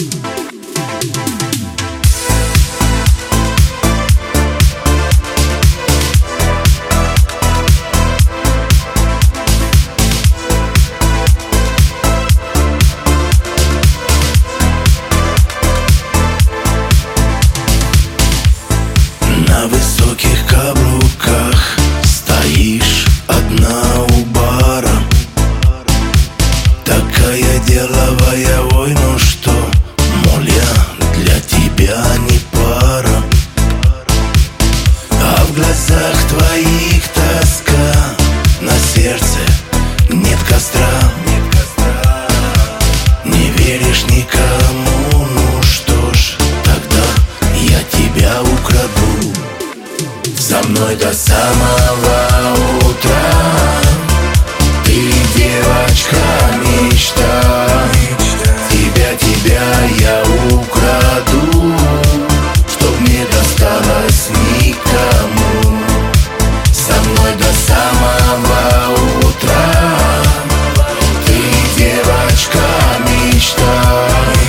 На высоких каблуках стоишь одна у бара, такая деловая, ой, ну что, мол, я для тебя не пара. А в глазах твоих тоска, на сердце нет костра. Не веришь никому, ну что ж, тогда я тебя украду. Со мной до самого утра, ты девочка мечта. Тебя я украду, чтоб не досталось никому. Со мной до самого утра, ты девочка мечта.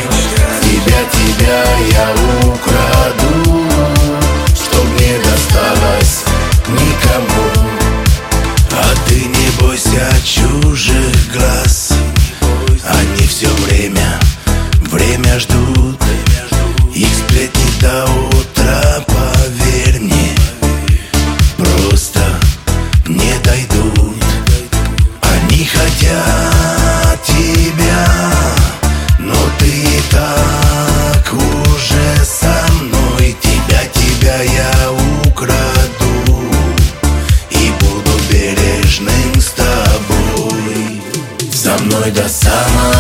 Тебя я украду, чтоб не досталось никому. А ты не бойся чужих глаз, они все время ждут. Их сплетни до утра, поверь мне, просто не дойдут. Они хотят тебя, но ты и так уже со мной. Тебя я украду и буду бережным с тобой. Со мной до самого